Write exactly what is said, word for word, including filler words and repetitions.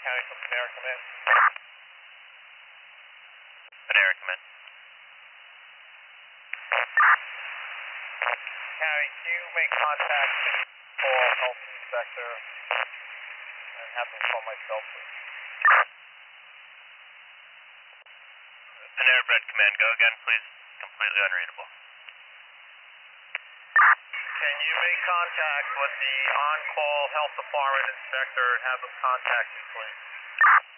County from Panera, come in. Panera, come in. County, can you make contact with Paul, health inspector, and have them call myself, please? Panera Bread Command, go again, please. Completely unreadable. Can you make contact with the on-call health department inspector and have them contact me, please?